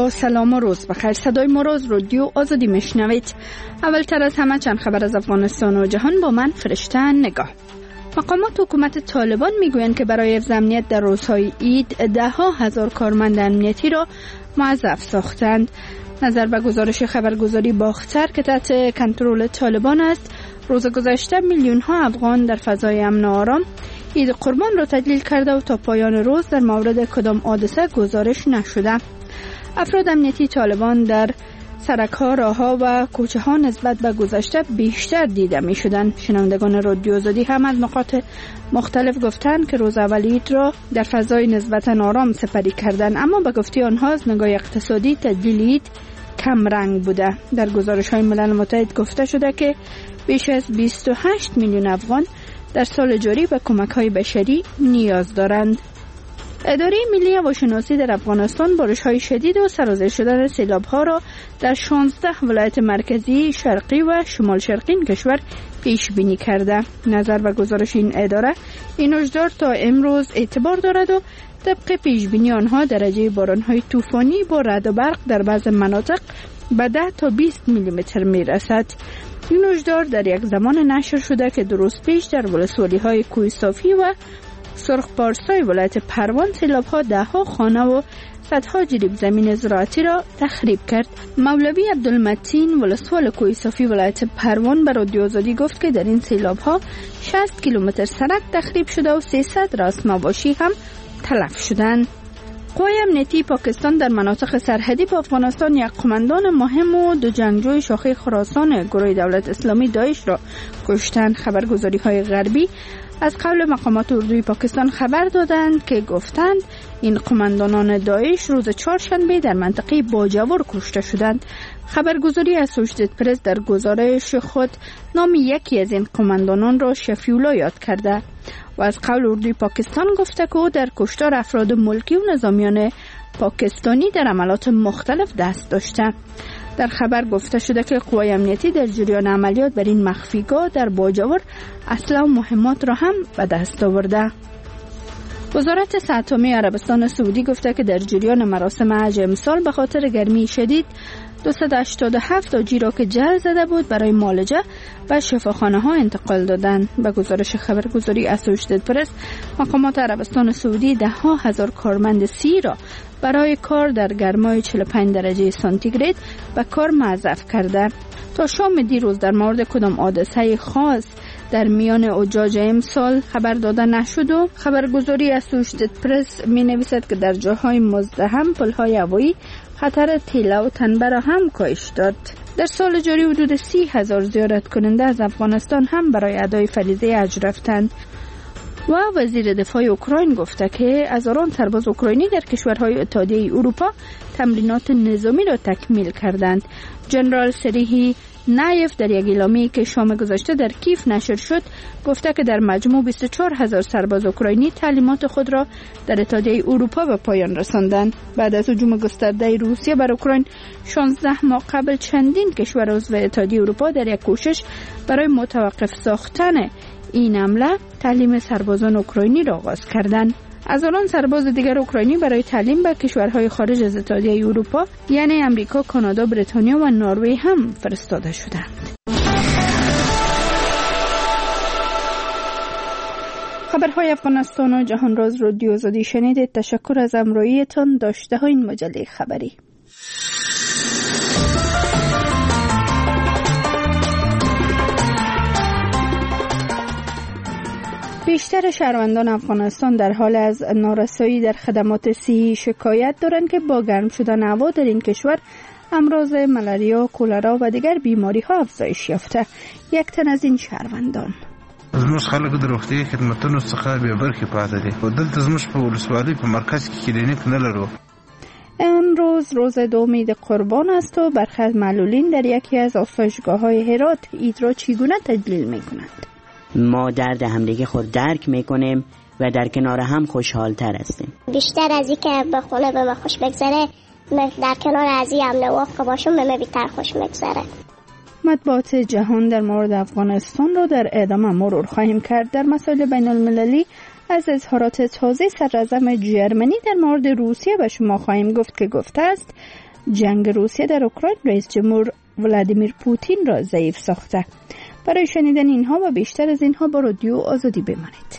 با سلام و روز بخیر. صدای ما را از رادیو آزادی میشنوید. اولتر از همه چند خبر از افغانستان و جهان با من فرشته نگاه. مقامات حکومت طالبان میگویند که برای حفظ امنیت در روزهای عید 10,000 کارمند امنیتی را موظف ساختند. نظر به گزارش خبرگزاری باختر که تحت کنترل طالبان است، روز گذشته میلیون ها افغان در فضای امن و آرام عید قربان را تجلیل کرده و تا پایان روز در مورد کدام حادثه گزارش نشده. افراد امنیتی طالبان در سرک‌ها، راه‌ها و کوچه‌ها نسبت به گذشته بیشتر دیده می‌شدند. شنوندگان رادیو آزادی هم از نقاط مختلف گفتند که روز اول عید را در فضای نسبتاً آرام سپری کردند، اما به گفته آنها از نگاه اقتصادی تجلیل عید کم رنگ بوده. در گزارش‌های ملل متحد گفته شده که بیش از 28 میلیون افغان در سال جاری به کمک‌های بشری نیاز دارند. اداره ملی هواشناسی در افغانستان بارش‌های شدید و سرازیر شدن سیلاب‌ها را در 16 ولایت مرکزی، شرقی و شمال شرقی کشور پیش بینی کرده. نظر به گزارش این اداره، این هشدار تا امروز اعتبار دارد و طبق پیش بینی آنها درجه باران‌های طوفانی با رعد و برق در بعض مناطق به 10 تا 20 میلیمتر میرسد. این هشدار در یک زمان نشر شده که دو روز پیش در ولسوالی‌های کوه صافی و سرخ پارسای ولایت پروان سیلاب‌ها 10 خانه و صدها جریب زمین زراعتی را تخریب کرد. مولوی عبدالمتین ولسوال کوه صافی ولایت پروان به رادیو آزادی گفت که در این سیلاب‌ها 60 کیلومتر سرک تخریب شده و 300 راس مواشی هم تلف شدند. قوای امنیتی پاکستان در مناطق سرحدی با افغانستان یک قماندان مهم و 2 جنگجوی شاخه خراسان گروه دولت اسلامی داعش را کشتند. خبرگزاری‌های غربی از قول مقامات اردوی پاکستان خبر دادند که گفتند این قماندانان داعش روز چهارشنبه در منطقه باجور کشته شدند. خبرگزاری اسوشیتد پرس در گزارش خود نام یکی از این قماندانان را شفیولا یاد کرده و از قول اردوی پاکستان گفته که او در کشتار افراد ملکی و نظامیان پاکستانی در عملات مختلف دست داشته. در خبر گفته شده که قوای امنیتی در جریان عملیات بر این مخفیگاه در باجور اسلحه و مهمات را هم به دست آورده. وزارت صحت عامه عربستان سعودی گفته که در جریان مراسم حج امسال به خاطر گرمی شدید 287 حاجی را که جل زده بود برای معالجه و شفاخانه ها انتقال دادند. به گزارش خبرگزاری اسوشیتد پرس، مقامات عربستان سعودی 10,000 کارمند سی را برای کار در گرمای 45 درجه سانتیگراد به کار موظف کرده. تا شام دیروز در مورد کدام حادثه خاص در میان حجاج امسال خبر داده نشد و خبرگزاری اسوشیتد پرس می نویسد که در جاهای مزدحم پلهای هوایی خطر تیله و تنبه را هم کاهش داد. در سال جاری حدود 30,000 زیارت کننده از افغانستان هم برای ادای فریضه حج رفتند. و وزیر دفاع اوکراین گفته که هزاران سرباز اوکراینی در کشورهای اتحادیه اروپا تمرینات نظامی را تکمیل کردند. جنرال سریهی نایف در یک اعلامیه‌ای که شام گذشته در کیف نشر شد گفته که در مجموع 24,000 سرباز اوکراینی تعلیمات خود را در اتحادیه اروپا به پایان رساندند. بعد از هجوم گسترده روسیه بر اوکراین 16 ماه قبل چندین کشور عضو اتحادیه اروپا در یک کوشش برای متوقف ساختن این حمله تعلیم سربازان اوکراینی را آغاز کردند. هزاران سرباز دیگر اوکراینی برای تعلیم به کشورهای خارج از اتحادیه اروپا یعنی امریکا، کانادا، بریتانیا و نروژ هم فرستاده شدند. خبرهای افغانستان و جهان را از رادیو آزادی شنیدید. تشکر از همراهیتان. داشته ها این مجله خبری. بیشتر شهروندان افغانستان در حال از نارسایی در خدمات صحی شکایت دارند که با گرم شدن هوا در این کشور امراض ملاریا، کولرا و دیگر بیماری ها افزایش یافته. یک تن از این شهروندان: زموږ خلک د روغتي خدماتو څخه به برخه پاتې دي او دلته زموږ په ولسوالۍ په مرکز کې کلینیک نه لرو. امروز روز 2 عید قربان است و برخی از معلولین در یکی از آفریشگاه‌های هرات عید را چگونه تجلیل می‌کنند؟ ما درد همدیگه خود درک میکنیم و در کنار هم خوشحال تر هستیم. بیشتر از این که به خونه به من خوش بگذره، در کنار از این هم نواق باشم به من بیتر خوش میگذره. مطبوعات جهان در مورد افغانستان را در ادامه مرور خواهیم کرد. در مسائل بین المللی از اظهارات تازه صدراعظم جرمنی در مورد روسیه به شما خواهیم گفت که گفته است جنگ روسیه در اوکراین رئیس جمهور ولادیمیر پوتین را ضعیف ساخته. برای شنیدن اینها و بیشتر از اینها با رادیو آزادی بمانید.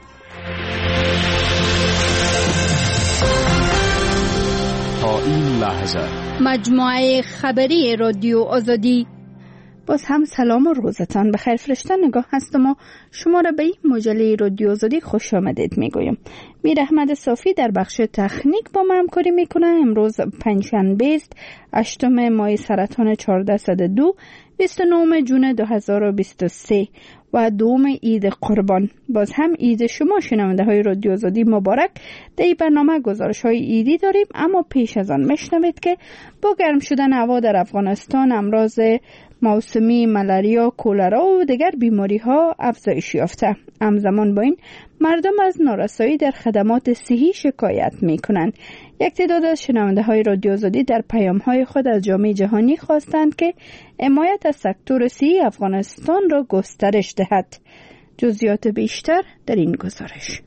تا این لحظه مجموعه خبری رادیو آزادی. باز هم سلام و روزتان بخیر. فرشته نگاه هستم و شما را به این مجله رادیو آزادی خوش آمدید میگویم. میر احمد صافی در بخش تکنیک با من همکاری میکنه. امروز پنجشنبه است، 8 ماه سرطان 1402، 29 جون 2023 و دوم عید قربان. باز هم عید شما شنونده های رادیو آزادی مبارک. در این برنامه گزارش های عیدی داریم، اما پیش از آن میشنوید که با گرم شدن هوا در افغانستان امراض موسمی ملاریا، کولرا و دیگر بیماری ها افزایش یافته. همزمان با این مردم از نارسایی در خدمات صحی شکایت می کنند. یک تعداد از شنونده های رادیو آزادی در پیام های خود از جامعه جهانی خواستند که حمایت از سکتور صحی افغانستان را گسترش دهد. جزئیات بیشتر در این گزارش.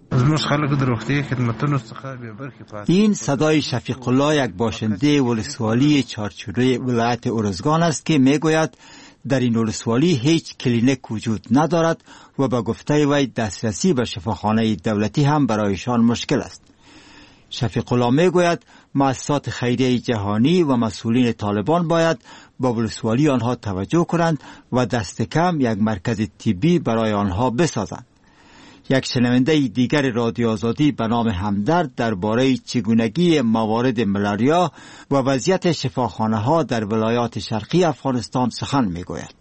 این صدای شفیق الله، یک باشنده ولسوالی چارچوبه ولایت ارزگان است که میگوید در این ولسوالی هیچ کلینیک وجود ندارد و به گفته وی دسترسی به شفاخانه دولتی هم برایشان مشکل است. شفیق الله میگوید مؤسسات خیریه جهانی و مسئولین طالبان باید با ولسوالی آنها توجه کنند و دست کم یک مرکز طبی برای آنها بسازند. یک شنونده دیگر رادیو آزادی به نام همدرد درباره چگونگی موارد ملاریا و وضعیت شفاخانه ها در ولایات شرقی افغانستان سخن میگوید.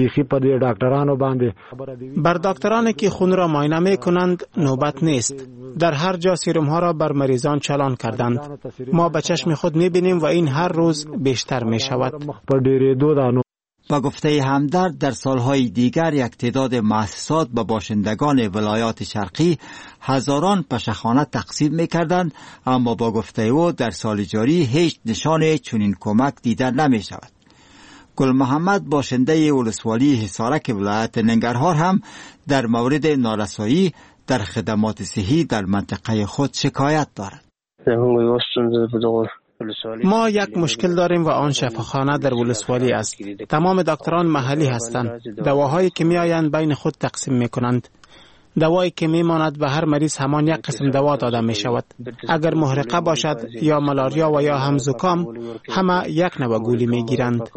بر دکترانی که خون را معاینه می کنند نوبت نیست. در هر جا سیروم ها را بر مریضان چالان کردند. ما به چشم خود می بینیم و این هر روز بیشتر می شود. با گفته همدرد در سالهای دیگر یک تعداد مؤسسات به باشندگان ولایات شرقی هزاران پشخانه تقسیم می‌کردند، اما با گفته او در سال جاری هیچ نشان چنین کمک دیده نمی‌شود. گل محمد باشنده ولسوالی حصارک ولایت ننگرهار هم در مورد نارسایی در خدمات صحی در منطقه خود شکایت دارد. ما یک مشکل داریم و آن شفاخانه در ولسوالی است. تمام دکتران محلی هستند. دواهایی که می آیند بین خود تقسیم می کنند. دوایی که می ماند به هر مریض همان یک قسم دوا داده می شود. اگر محرقه باشد یا ملاریا و یا هم زکام، همه یک نوع گولی می گیرند.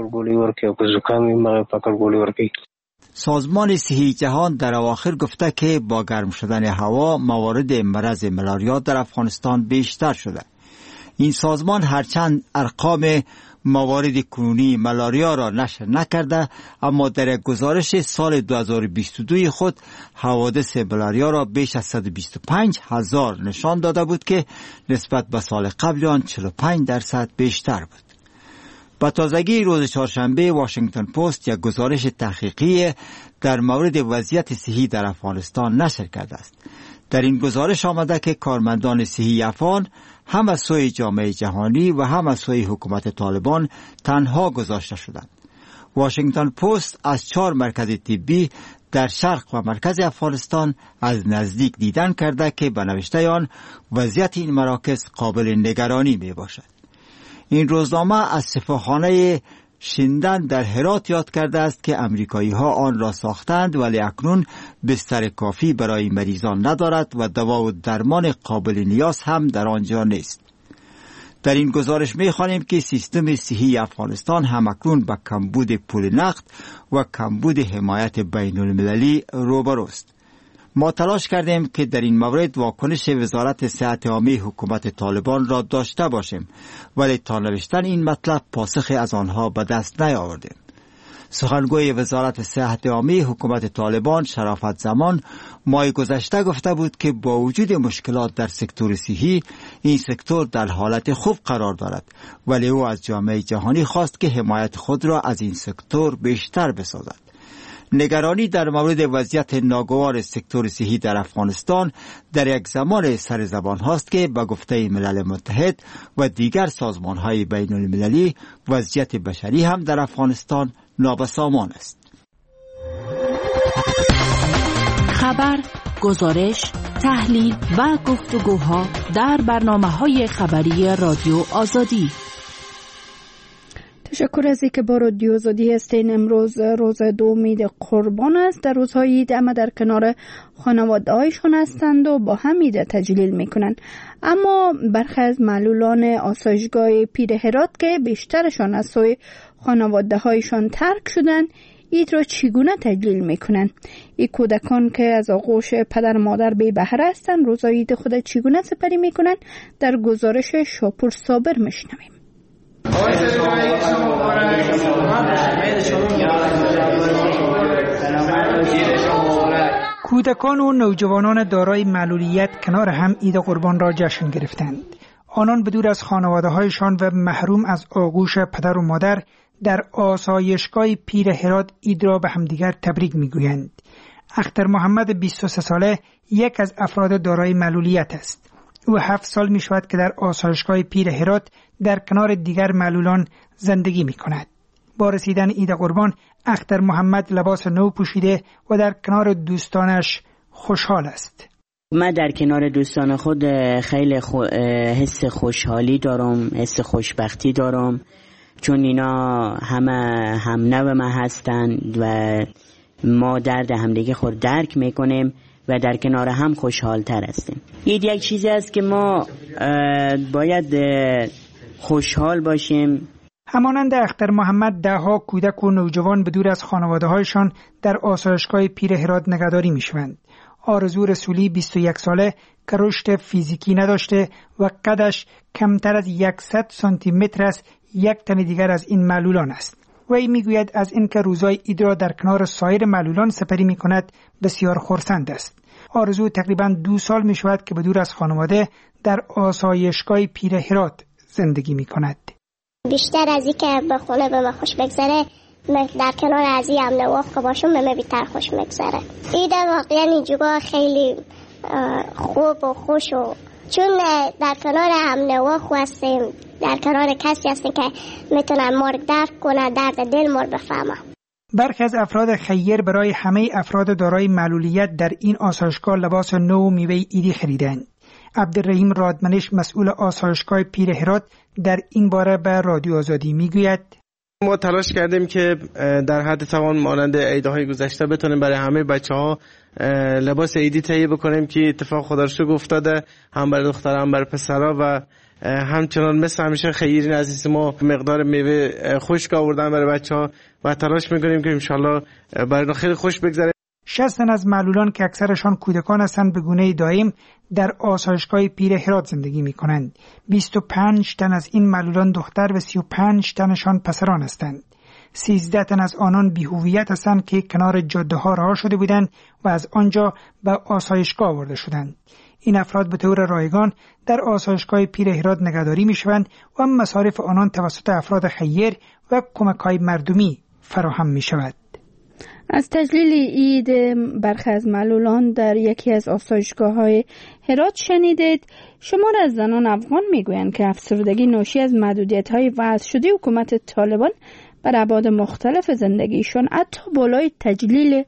سازمان صحی جهان در اواخر گفته که با گرم شدن هوا موارد مرض ملاریا در افغانستان بیشتر شده. این سازمان هرچند ارقام موارد کنونی ملاریا را نشر نکرده، اما در یک گزارش سال 2022 خود حوادث ملاریا را بیش از 125,000 نشان داده بود که نسبت به سال قبل آن 45% بیشتر بود. با تازگی روز چهارشنبه واشنگتن پست یک گزارش تحقیقی در مورد وضعیت صحی در افغانستان نشر کرده است. در این گزارش آمده که کارمندان صحی افغان هم از سوی جامعه جهانی و هم از سوی حکومت طالبان تنها گذاشته شدند. واشنگتن پست از 4 مرکز طبی در شرق و مرکز افغانستان از نزدیک دیدن کرده که به نوشته آن وضعیت این مراکز قابل نگرانی می باشد. این روزنامه از شفاخانه شیندن در هرات یاد کرده است که امریکایی ها آن را ساختند ولی اکنون بستر کافی برای مریضان ندارد و دوا و درمان قابل نیاز هم در آنجا نیست. در این گزارش می خوانیم که سیستم صحی افغانستان هم اکنون با کمبود پول نقد و کمبود حمایت بین المللی روبروست. ما تلاش کردیم که در این مورد واکنش وزارت صحت عامه حکومت طالبان را داشته باشیم، ولی تا نوشتن این مطلب پاسخی از آنها به دست نیاوردیم. سخنگوی وزارت صحت عامه حکومت طالبان شرافت زمان ماه گذشته گفته بود که با وجود مشکلات در سکتور صحی، این سکتور در حالت خوب قرار دارد، ولی او از جامعه جهانی خواست که حمایت خود را از این سکتور بیشتر بسازد. نگرانی در مورد وضعیت ناگوار سکتور صحی در افغانستان در یک زمان سر زبان هاست که به گفته ملل متحد و دیگر سازمان های بین المللی وضعیت بشری هم در افغانستان نابسامان است. خبر، گزارش، تحلیل و گفتگوها در برنامه‌های خبری رادیو آزادی. تشکر از اینکه با رادیو آزادی هستین. امروز روز 2 عید قربان است. در روزهای عید اما در کنار خانواده هایشان هستند و با هم عید تجلیل میکنند. اما برخی از معلولان آسایشگاه پیر هرات که بیشترشان از سوی خانواده هایشان ترک شدند، عید را چگونه تجلیل میکنند؟ این کودکان که از آغوش پدر مادر بی بهره هستند روزهای عید خود چگونه سپری میکنند؟ در گزارش شاپور صابر میشنویم. کودکان و نوجوانان دارای معلولیت کنار هم عید قربان را جشن گرفتند. آنان بدور از خانواده‌هایشان و محروم از آغوش پدر و مادر در آسایشگاه پیر هرات عید را به همدیگر تبریک می‌گویند. اختر محمد 23 ساله یک از افراد دارای معلولیت است. او 7 سال می شود که در آسایشگاه پیر هرات در کنار دیگر معلولان زندگی می کند. با رسیدن عید قربان اختر محمد لباس نو پوشیده و در کنار دوستانش خوشحال است. من در کنار دوستان خود خیلی حس خوشحالی دارم، حس خوشبختی دارم، چون اینا همه هم نو من هستند و ما درد همدیگه خود درک میکنیم و در کنار هم خوشحال تر هستیم. این یک چیزی است که ما باید خوشحال باشیم. همانند اختر محمد دهها کودک و نوجوان بدور از خانواده هایشان در آسایشگاه پیر هرات نگهداری می شوند. آرزو رسولی 21 ساله که رشد فیزیکی نداشته و قدش کمتر از 100 سانتی متر است، یک تن دیگر از این معلولان است. وی میگوید از اینکه روزای عید را در کنار سایر معلولان سپری می کند بسیار خرسند است. آرزو تقریباً 2 سال می شود که بدور از خانواده در آسایشگاه پیر هرات زندگی می کند. بیشتر از این که به خونه به من خوش بگذره، من در کنار از این امن واقع باشم به من بیتر خوش بگذره. عید واقعا اینجا خیلی خوب و خوش و چون در کنار امن واقع هستیم، در کنار کسی هستیم که میتونن ما رو درک کنه، درد دل ما رو بفهمه. برخی از افراد خیر برای همه افراد دارای معلولیت در این آسایشگاه لباس نو و میوه عیدی خریدند. عبدالرحیم رادمنش مسئول آسایشگاه پیر هرات در این باره به رادیو آزادی میگوید: ما تلاش کردیم که در حد توان مانند عیدهای گذشته بتونیم برای همه بچه‌ها لباس عیدی تهیه بکنیم که اتفاق خدا رو شکر افتاده، هم برای دخترها هم برای پسرها و همچنان مثل همیشه خیرین عزیز ما مقدار میوه خشک آوردن برای بچه‌ها و تلاش میکنیم که انشالله برای خیلی خوش بگذره. 60 تن از معلولان که اکثرشان کودکان هستند به گونه دائم در آسایشگاه پیر هرات زندگی می کنند. 25 تن از این معلولان دختر و 35 تنشان پسران هستند. 13 تن از آنان بی‌هویت هستند که کنار جاده ها رها شده بودند و از آنجا به آسایشگاه آورده شدند. این افراد به طور رایگان در آسایشگاه پیر هرات نگهداری می شوند و مصارف آنان توسط افراد خیر و کمک‌های مردمی فراهم می شود. از تجلیل عید برخی از معلولان در یکی از آسایشگاه‌های هرات شنیدید. شمار از زنان افغان میگویند که افسردگی ناشی از محدودیت‌های وضع شده حکومت طالبان بر ابعاد مختلف زندگیشان حتی بالای تجلیل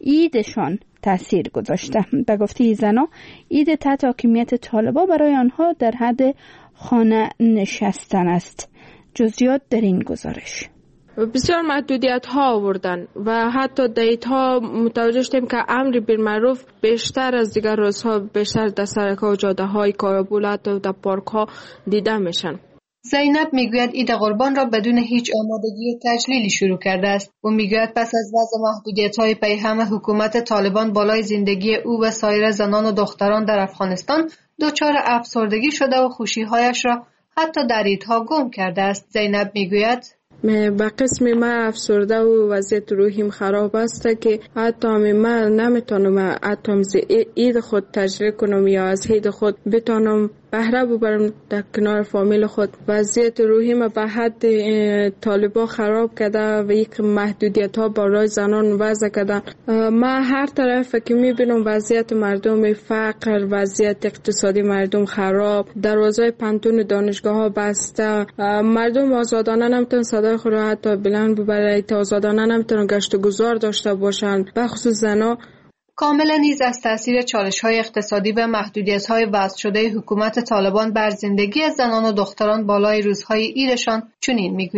عیدشان تاثیر گذاشته. به گفته زنان عید تحت حاکمیت طالبان برای آنها در حد خانه نشستن است. جزئیات در این گزارش. بسیار محدودیت ها آوردن و حتی دیت ها متوجه شدیم که امر بالمعروف بیشتر از دیگر روزها بیشتر در سرک‌ها و جاده های کابل و در پارک ها دیده میشن. زینب میگوید عید قربان را بدون هیچ آمادگی و تجلیلی شروع کرده است. او میگوید پس از وضع محدودیت‌های پیهم حکومت طالبان بالای زندگی او و سایر زنان و دختران در افغانستان دچار افسردگی شده و خوشی‌هایش را حتی در عیدها گم کرده است. زینب میگوید به قسم من افسرده و وضعیت روحیم خراب است که حتی من نمیتونم حتی عید خود تجلیل کنم یا از عید خود بتونم بهره ببرم در کنار فامیل خود. وضعیت روحیم به حد طالبان خراب کرده و یک محدودیت ها برای زنان وضع کرده. من هر طرف که میبینم وضعیت مردم فقر، وضعیت اقتصادی مردم خراب، دروازه پانتون دانشگاه ها بسته، مردم آزادانه نمیتونن صدای خود را حتی بلند ببرن، آزادانه نمیتونن گشت و گذار داشته باشن، به خصوص زنا. کاملا نیز از تاثیر چالش‌های اقتصادی و محدودیت‌های وضع شده حکومت طالبان بر زندگی زنان و دختران بالای روزهای عیدشان چنین میگوید: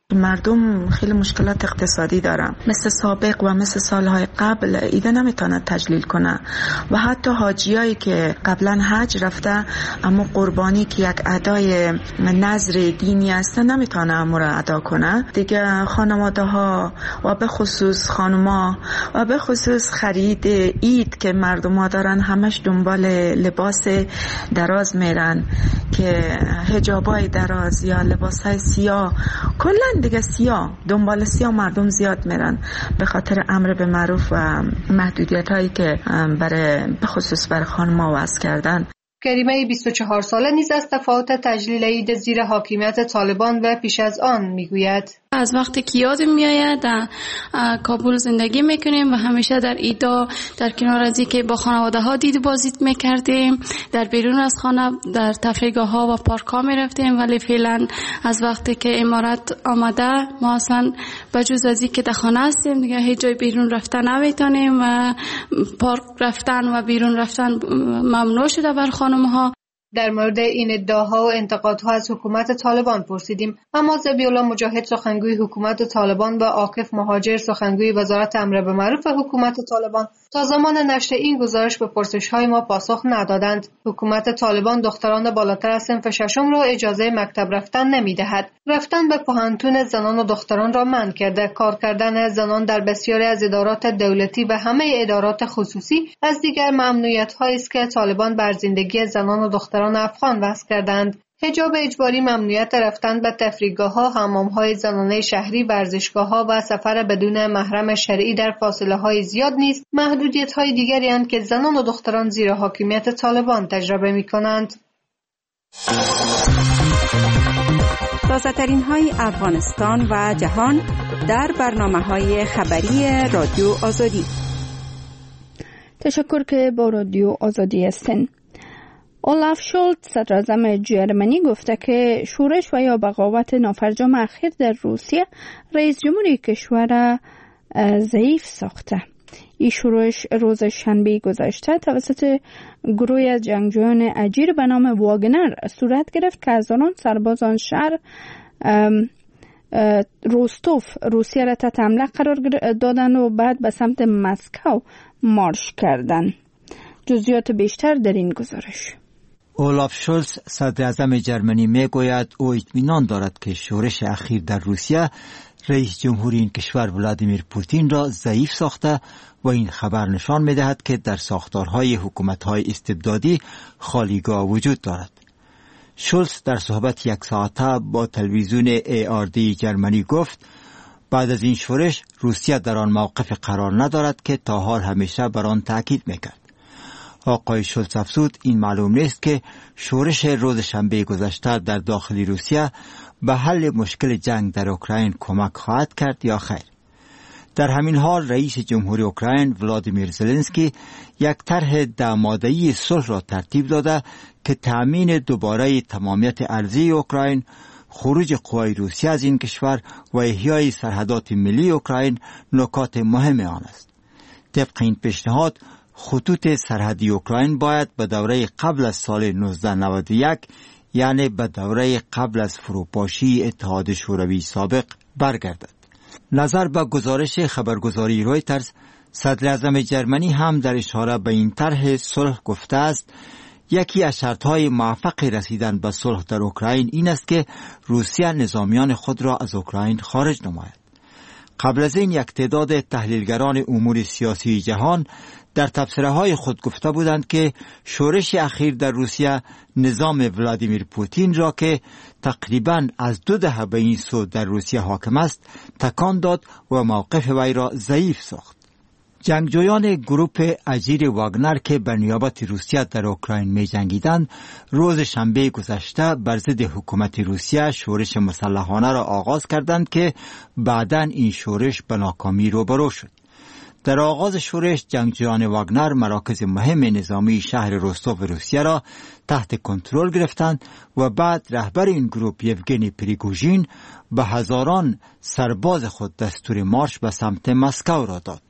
مردم خیلی مشکلات اقتصادی دارن، مثل سابق و مثل سالهای قبل ایده نمیتونه تجلیل کنه و حتی حاجیایی که قبلا حج رفته اما قربانی که یک ادای نظر دینی است نمیتونه امور ادا کنه دیگه. خانواده ها و به خصوص خانوما و به خصوص خرید عید که مردم ها دارن همش دنبال لباس دراز میرن که حجابای دراز یا لباسای سیاه، کلا دیگه سیاه، دنبال سیاه مردم زیاد میرن به خاطر امر به معروف و محدودیت هایی که به خصوص برای خانم‌ها وضع کردن. کریمه 24 ساله نیز از تفاوت تجلیل عید زیر حاکمیت طالبان و پیش از آن میگوید. از وقتی که یادم میآید در کابل زندگی میکنیم و همیشه در ایدا در کنار از اینکه با خانواده ها دید بازدید میکردیم، در بیرون از خانه در تفریحگاه ها و پارک ها میرفتیم، ولی فعلا از وقتی که امارات آمده ما اصلا بجز از اینکه در خانه هستیم دیگه هیچ جای بیرون رفتن نمیتونیم و پارک رفتن و بیرون رفتن ممنوع شده بر خانم ها. در مورد این ادعاها و انتقادها از حکومت طالبان پرسیدیم، اما ذبیح‌الله مجاهد سخنگوی حکومت طالبان و عاکف مهاجر سخنگوی وزارت امر به معروف حکومت طالبان تا زمان نشر این گزارش به پرسش‌های ما پاسخ ندادند. حکومت طالبان دختران بالاتر از صنف ششم را اجازه مکتب رفتن نمی‌دهد. رفتن به پوهنتون زنان و دختران را منع کرده. کار کردن زنان در بسیاری از ادارات دولتی و همه ادارات خصوصی از دیگر ممنوعیت‌هایی است که طالبان بر زندگی زنان و دختران افغان وضع کردند. حجاب اجباری، ممنوعیت رفتن به تفریحگاه‌ها، حمام‌های زنانه شهری، ورزشگاه‌ها و سفر بدون محرم شرعی در فاصله‌های زیاد نیز محدودیت‌های دیگری اند که زنان و دختران زیر حاکمیت طالبان تجربه می‌کنند. تازه‌ترین های افغانستان و جهان در برنامه‌های خبری رادیو آزادی. تشکر که با رادیو آزادی هستین. اولاف شولز صدراعظم جرمنی گفته که شورش و یا بغاوت نافرجام اخیر در روسیه رئیس جمهوری کشور ضعیف ساخته. این شورش روز شنبه گذشته توسط گروهی از جنگجویان اجیر به نام واگنر صورت گرفت که از آن سربازان شهر روستوف روسیه را تحت حمله قرار دادند و بعد به سمت مسکو مارش کردند. جزئیات بیشتر در این گزارش. اولاف شولز صدر اعظم جرمنی میگوید او اطمینان دارد که شورش اخیر در روسیه رئیس جمهوری این کشور ولادیمیر پوتین را ضعیف ساخته و این خبر نشان می‌دهد که در ساختارهای حکومت‌های استبدادی خالیگاه وجود دارد. شولز در صحبت یک ساعته با تلویزیون ARD جرمنی گفت بعد از این شورش روسیه در آن موقف قرار ندارد که تا حال همیشه بر آن تاکید می‌کرد. آقای شولز افزود این معلوم نیست که شورش روز شنبه گذشته در داخل روسیه به حل مشکل جنگ در اوکراین کمک خواهد کرد یا خیر. در همین حال رئیس جمهوری اوکراین ولادیمیر زلنسکی یک طرح 10 ماده‌ای صلح را ترتیب داده که تأمین دوباره تمامیت ارضی اوکراین، خروج قوای روسیه از این کشور و احیای سرحدات ملی اوکراین نکات مهم آن است. طبق این پیشنهاد خطوط سرحدی اوکراین باید به دوره قبل از سال 1991 یعنی به دوره قبل از فروپاشی اتحاد شوروی سابق برگردد. نظر به گزارش خبرگزاری رویترز، صدر اعظم جرمنی هم در اشاره به این طرح صلح گفته است یکی از شرط‌های موفق رسیدن به صلح در اوکراین این است که روسیه نظامیان خود را از اوکراین خارج نماید. قبل از این یک تعداد تحلیلگران امور سیاسی جهان در تبصره‌های خود گفته بودند که شورش اخیر در روسیه نظام ولادیمیر پوتین را که تقریباً از 2 دهه به این سو در روسیه حاکم است تکان داد و موقف وی را ضعیف ساخت. جنگجویان گروه اجیر واگنر که به نیابت روسیه در اوکراین می جنگیدند روز شنبه گذشته بر ضد حکومت روسیه شورش مسلحانه را آغاز کردند که بعداً این شورش به ناکامی روبرو شد. در آغاز شورش جنگجویان واگنر مراکز مهم نظامی شهر روستوف روسیه را تحت کنترل گرفتند و بعد رهبر این گروه یوگنی پریگوژین به هزاران سرباز خود دستور مارش به سمت مسکو را داد.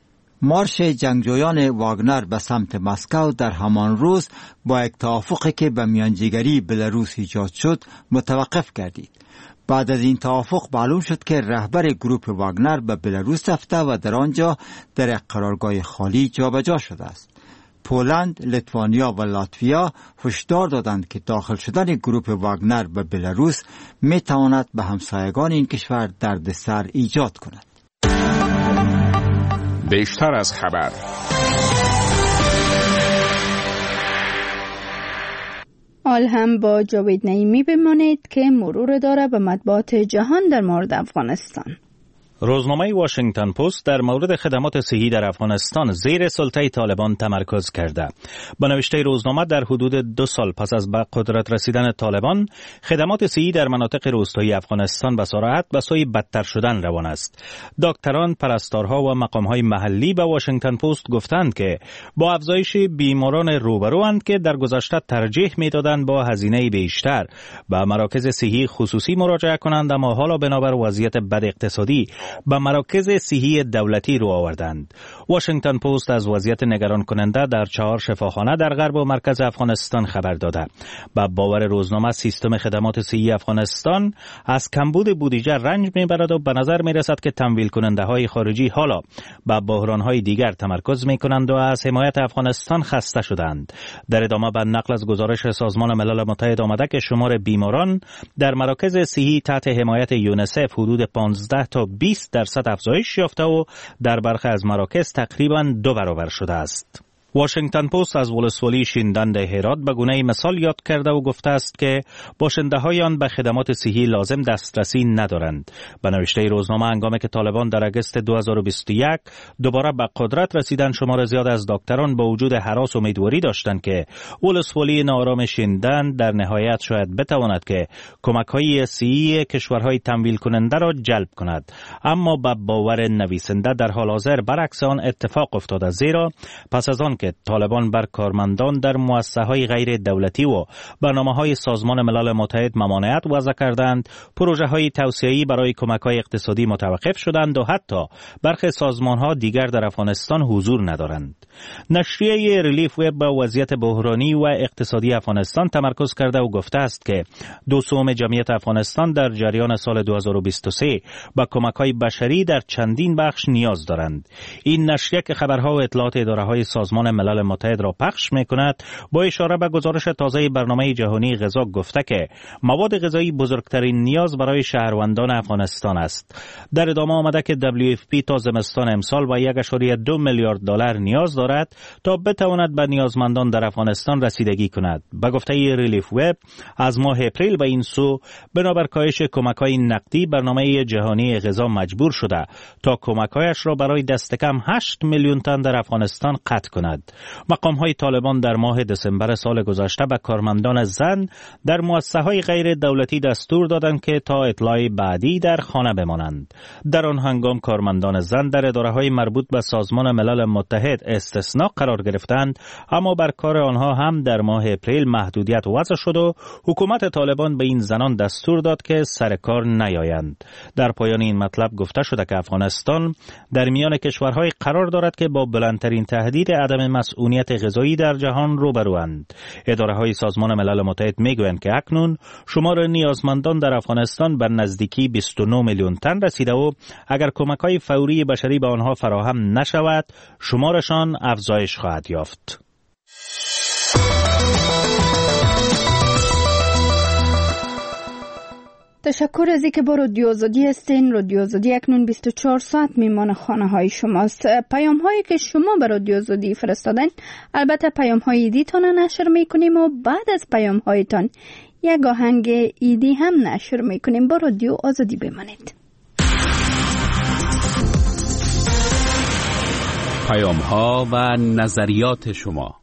مارش جنگجویان واگنر به سمت مسکو در همان روز با یک توافقی که به میانجیگری بلاروس ایجاد شد متوقف گردید. بعد از این توافق معلوم شد که رهبر گروپ واگنر به بلاروس رفته و در آنجا در قرارگاه خالی جابجا شده است. پولند، لیتوانیا و لاتویا هشدار دادند که داخل شدن گروپ واگنر به بلاروس می تواند به همسایگان این کشور دردسر ایجاد کند. بیشتر از خبر. حال هم با جاوید نعیمی بمانید که مرور داره به مطبوعات جهان در مورد افغانستان. روزنامه واشنگتن پست در مورد خدمات صحی در افغانستان زیر سلطه طالبان تمرکز کرده. با نوشته روزنامه در حدود 2 سال پس از به قدرت رسیدن طالبان، خدمات صحی در مناطق روستایی افغانستان به سرعت به سوی بدتر شدن روان است. دکتران، پرستارها و مقامهای محلی به واشنگتن پست گفتند که با افزایش بیماران روبروند که در گذشته ترجیح میدادند با هزینه بیشتر به مراکز صحی خصوصی مراجعه کنند، اما حالا بنابر وضعیت بد اقتصادی به مراکز صحی دولتی رو آوردند. واشنگتن پست از وضعیت نگران کننده در 4 شفاخانه در غرب و مرکز افغانستان خبر داده. با باور روزنامه، سیستم خدمات صحی افغانستان از کمبود بودجه رنج میبرد و به نظر میرسد که تمویل کننده های خارجی حالا با بحران های دیگر تمرکز میکنند و از حمایت افغانستان خسته شدند. در ادامه به نقل از گزارش سازمان ملل متحد آمده که شمار بیماران در مراکز صحی تحت حمایت یونیسف حدود 15 تا 20% افزایش یافته و در برخی از مراکز تقریباً 2 برابر شده است. واشنگتن پست از ولسوالی شیندند هرات به گونه مثال یاد کرده و گفته است که باشنده های آن به خدمات صحی لازم دسترسی ندارند. به نوشته روزنامه، هنگامی که طالبان در اگست 2021 دوباره به قدرت رسیدند، شمار زیاد از دکتران با وجود هراس امیدواری داشتند که ولسوالی ناآرام شیندند در نهایت شاید بتواند که کمک های صحی کشورهای تمویل کننده را جلب کند. اما به باور نویسنده در حال حاضر برعکس آن اتفاق افتاده، زیرا پس از آن که طالبان بر کارمندان در مؤسسه‌های غیر دولتی و برنامه‌های سازمان ملل متحد ممانعت وضع کردند، پروژه‌های توسعه‌ای برای کمک‌های اقتصادی متوقف شدند و حتی برخی سازمان‌ها دیگر در افغانستان حضور ندارند. نشریه ریلیف وب با وضعیت بحرانی و اقتصادی افغانستان تمرکز کرده و گفته است که 2/3 جمعیت افغانستان در جریان سال 2023 با کمک‌های بشری در چندین بخش نیاز دارند. این نشریه که خبرها و اطلاعات اداره‌های سازمان ملل متحد را پخش می‌کند، با اشاره به گزارش تازه برنامه جهانی غذا گفته که مواد غذایی بزرگترین نیاز برای شهروندان افغانستان است. در ادامه آمده که WFP تا زمستان امسال با 1.2 میلیارد دلار نیاز دارد تا بتواند به نیازمندان در افغانستان رسیدگی کند. به گفته ریلیف وب، از ماه اپریل به این سو بنابر کاهش کمک‌های نقدی برنامه جهانی غذا مجبور شده تا کمک‌هایش را برای دست کم 8 میلیون تن در افغانستان قطع کند. مقام‌های طالبان در ماه دسامبر سال گذشته به کارمندان زن در مؤسسه‌های غیر دولتی دستور دادند که تا اطلاع بعدی در خانه بمانند. در آن هنگام کارمندان زن در اداره‌های مربوط به سازمان ملل متحد استثناء قرار گرفتند، اما بر کار آنها هم در ماه اپریل محدودیت وضع شد و حکومت طالبان به این زنان دستور داد که سر کار نیایند. در پایان این مطلب گفته شده که افغانستان در میان کشورهای قرار دارد که با بلندترین تهدید عدم مسئولیت غذایی در جهان روبروند. اداره‌های سازمان ملل متحد میگویند که اکنون شمار نیازمندان در افغانستان به نزدیکی 29 میلیون تن رسیده و اگر کمک‌های فوری بشری به آنها فراهم نشود، شمارشان افزایش خواهد یافت. تشکر از اینکه با رادیو آزادی هستین. رادیو آزادی اکنون 24 ساعت میمان خانه های شماست. پیام هایی که شما به رادیو آزادی فرستادن، البته پیام های ایدی تان نشر میکنیم و بعد از پیام هایتان یک آهنگ ایدی هم نشر میکنیم. با رادیو آزادی بمانید. پیام ها و نظریات شما.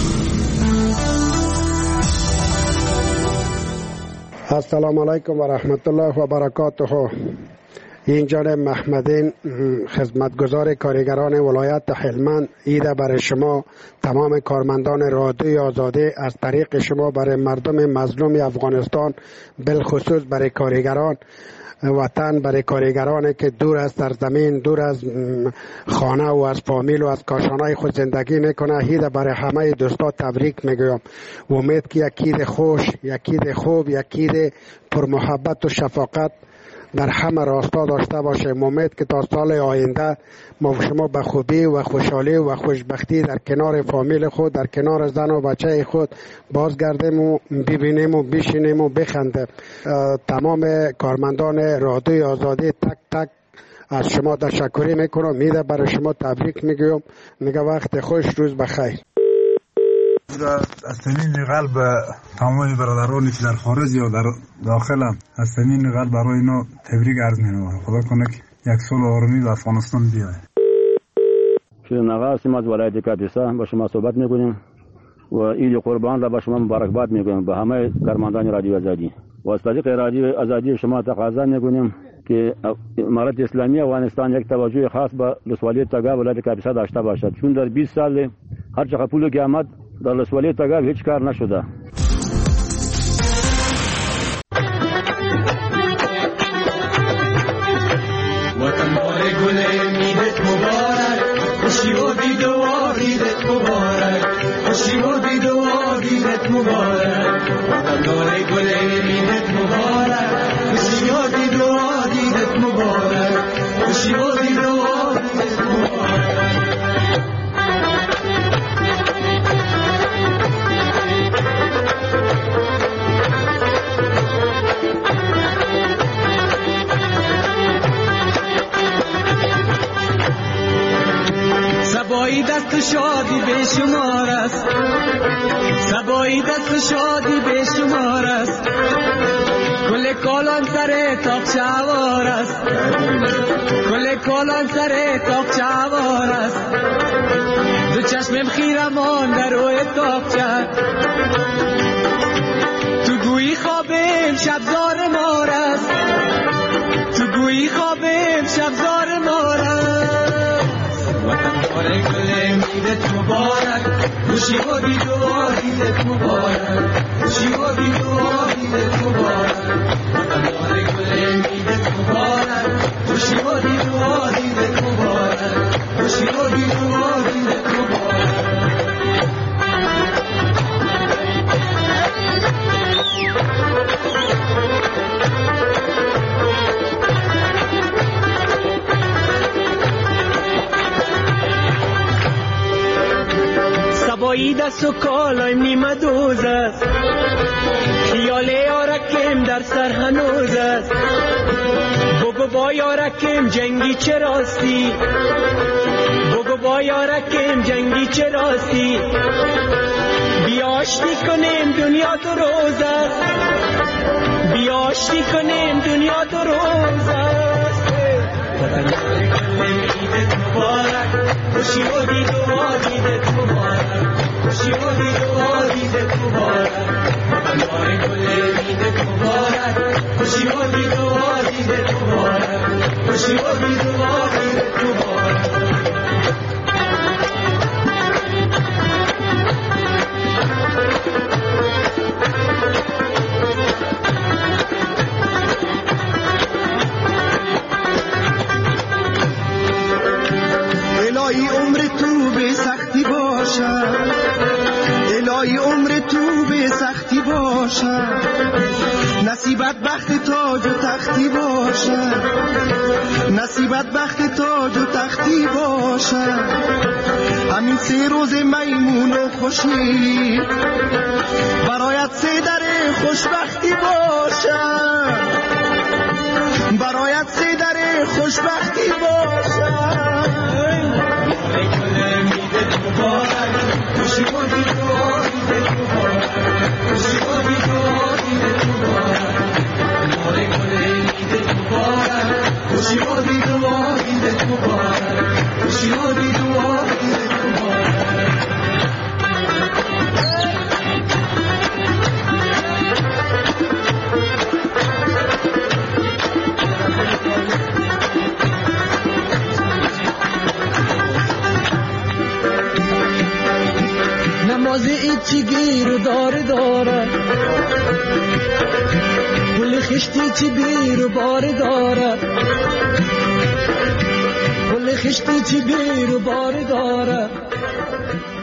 السلام علیکم و رحمت الله و برکاته. این جانب محمدین، خدمتگزار کارگران ولایت هلمند، ایده برای شما تمام کارمندان رادیوی آزادی از طریق شما برای مردم مظلوم افغانستان، بالخصوص برای کارگران وطن برای کارگرانی که دور از سرزمین، دور از خانه و از فامیل و از کاشانای خود زندگی میکنه، هیده برای همه دوستا تبریک میگویم. امید که یک عید خوش، یک عید خوب، یک عید پر محبت و شفقت در همه راستا داشته باشه. امید که تا سال آینده ما شما به خوبی و خوشحالی و خوشبختی در کنار فامیل خود، در کنار زن و بچه خود بازگردیم و ببینیم و بشینیم و بخندیم. تمام کارمندان رادیوی آزادی تک تک از شما تشکر میکنم. میده برای شما تبریک میگویم. میگه وقت خوش، روز بخیر. از صمیم قلب تمام برادرانی که در خارج یا در داخل هم از صمیم قلب برای اینا تبریک عرض می‌کنم. خدا کنه که یک سال آرامی به افغانستان بیاید. شیرین آقا هستیم از ولایت کاپیسا، با شما صحبت می‌کنیم و عید قربان را به شما مبارکباد می‌گویم به همه کارمندان رادیو آزادی. و از طریق رادیو آزادی شما تقاضا می‌کنیم که امارت اسلامی افغانستان یک توجه خاص به ولسوالی تگا ولایت کاپیسا داشته باشد، چون در 20 سال هر چقدر پول که آمد در ولسوالی تگا هیچ کار نشده. وطن بار گل میدت مبارک، خوشی و دید و عیدت مبارک، خوشی و دید و عیدت مبارک. وطن بار گل میدت مبارک، خوشی و دید و عیدت مبارک، خوشی و دید و عیدت مبارک. سبایی دست شادی به شمار است، سبایی دست شادی به شمار است، کل کالان سر تاق شوار است، کل کالان سر تاق شوار است. دو چشمم خیرمان در روی تاق شد، تو گویی خوابم شبزار مار است، تو گویی خوابم شبزار مار است. وطن بار گل میدت مبارک، خوشی و دید و عیدت مبارک، خوشی و دید و عیدت مبارک. وطن بار گل میدت مبارک، خوشی و دید و عیدت مبارک، خوشی و دید و عیدت مبارک. سبایی دست و کالایم نیمه دوز است، خیال یارکم در سر هنوز است. بگو با یارکم جنگی چه راستی، بگو با یارکم جنگی چه راستی. بیا آشتی کنیم دنیا دو روز است، بیا آشتی کنیم دنیا دو روز است. وطن بار گل عیدت مبارک، خوشی و دید و عیدت مبارک، خوشی و دید و عیدت مبارک. وطن بار گل عیدت مبارک، خوشی و دید و عیدت مبارک، خوشی و دید و عیدت مبارک. الهی عمر تو به سختی باشه، الهی عمر تو به سختی باشه، نصیبت بخت تاج و تختی باشه، نصیبت بخت تاج و تختی باشه. همین 3 روز میمون و خوشی برایت 3 در خوشبختی باشه، برایت 3 در خوشبختی باشه. خوشی و دید و عیدت مبارک، خوشی و دید و عیدت مبارک. بار گل عیدت مبارک، خوشی و دید و عیدت مبارک، خوشی و دید و عیدت مبارک. تازه ایچی گیر و داره گل خشتی چی بیر و بار داره گل خشتی چی بیر و بار داره